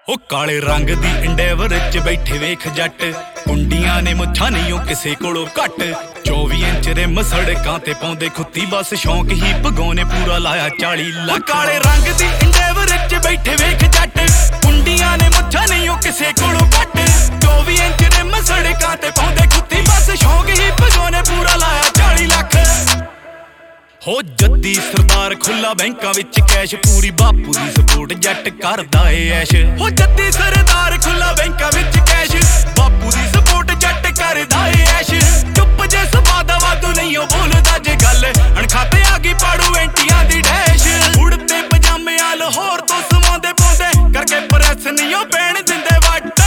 ओ काले रंग दी इंडेवर च बैठे वेख जट कुंडियां ने मुच्छां नहीं ओ किसे कोलों घट 24 इंच रिम सड़कां ते पाउंदे खुत्ती बस शौक ही भगोने पूरा लाया 40 लाख। काले रंग दी इंडेवर च बैठे वेख जट कुंडियां ने मुच्छां नहीं ओ किसे कोलों घट 24 इंच रिम सड़कां ते पाउंदे खुत्ती बस शौक ही भगोने पूरा लाया 40 लाख। हो जद्दी सरदार खुला बैंकां विच कैश पूरी बापू दी सपोर्ट जट करदा ए ऐश। हो जद्दी सरदार खुला बैंकां विच कैश बापू दी सपोर्ट जट करदा ए ऐश। चुप जे सवादा वादू नहीं ओ बोलदा जे गल अणखाते आ गई पाड़ू एंटियां दी डैश। उड़ते पजामे आ लाहौर तो समांदे पौंदे करके प्रैस नहीं ओ पैण दिंदे वट।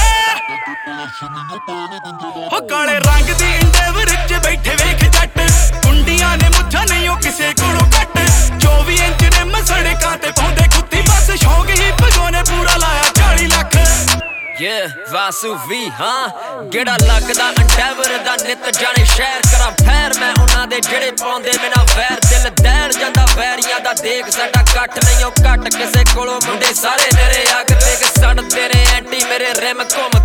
हो काले रंग दी इंडेवर च बैठे वेख जट कुंडियां ने मुच्छां नहीं ओ किसे कोलों घट 24 इंच रिम सड़कां ते पाउंदे खुत्ती बस शौक ही भगोने पूरा लाया 40 लाख। वासु वी गेड़ा लगदा अंडैवर दा नित जाने शहर करा फैर मैं उन्हां दे जेड़े पाउंदे मेरा वैर दिल दैल जांदा वैरियां दा देख साडा कट नहीं ओ घट किसे कोलों मुंडे सारे मेरे अग देख सड़दे ने एंटी मेरे रिम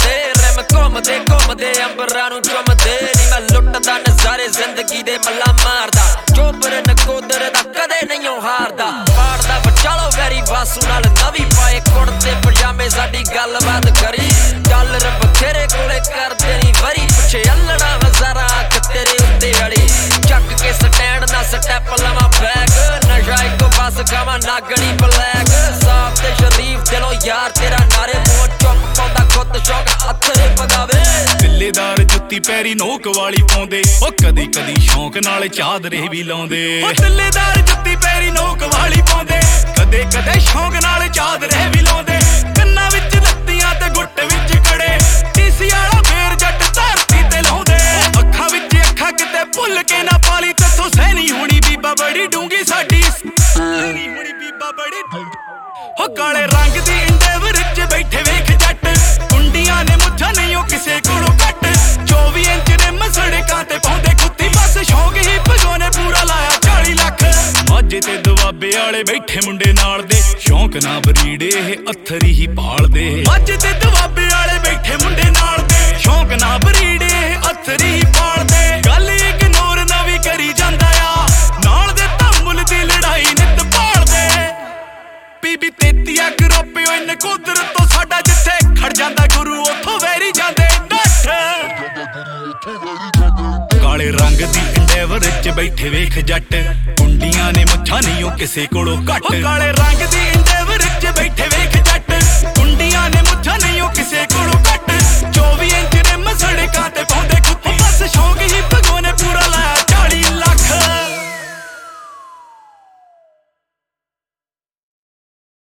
घुमदे अंबरां नूं चुमदे नी मैं लुटदा नज़ारे जिंदगी दे मल्ला मारदा चोबर नकोदर दा कदे नहीं ओ हारदा पाड़दा बचालो वैरी वासु नाल नवी पाए कुड़ते पजामे साडी गलबात करी डॉलर बथेरे कोले करदे नी वरी पिछे अल्लड़ा हज़ारा अख तेरे उत्ते अड़ी चक के स्टैंड ना स्टैप लवा बैग नशा इको बस खावा नागणी ब्लैक साफ ते शरीफ दिलो यार तेरा नारे मुंह चुप पाउंदा खुद शौक हथ रे पगावे। दिल्लेदार जुत्ती पैरी नोक वाली पाउंदे ओ कदी कदी शौक नाल चादरे भी लाउंदे। ओ दिल्लेदार जुत्ती पैरी नोक वाली पाउंदे कदे कदे शौक नाल चादरे भी लाउंदे। कन्नां विच लत्तियां ते गुੱਟ विच कड़े टीसी वाला फेर जट धरती ते लाउंदे। अखां विच अखां किते भुल के ना पाली तथों सहनी होनी बीबा बड़ी डूंगी साडी सहनी होनी बीबा बड़ी हो काले रंग दी इंडेवर च बैठे वेख जट कुंडियां ने मुच्छां नहीं ओ किसे कोलों घट 24 इंच रिम सड़कां ते पाउंदे खुत्ती बस शौक ही भगोने पूरा लाया 40 लाख। माझे ते दुआबे वाले बैठे मुंडे नाल दे शौक ना बरीड़े अत्थरी ही पालदे। माझे ते दुआबे वाले बैठे मुंडे नाल दे शौक ना बरीड़े अत्थरी ही पालदे। गल इग्नोर नवी करी जांदा आ नाल दे तमुल दी लड़ाई नित पालदे। बीबी 33 ग्रुप ओए नकोदर तो साडा जिथे खड़ जांदा गुरु उथों वैरी जांदे नठ। काले रंग दी इंडेवर च बैठे वेख जट कुंडियां ने मुच्छां नहीं ओ किसे कोलों घट। काले रंग दी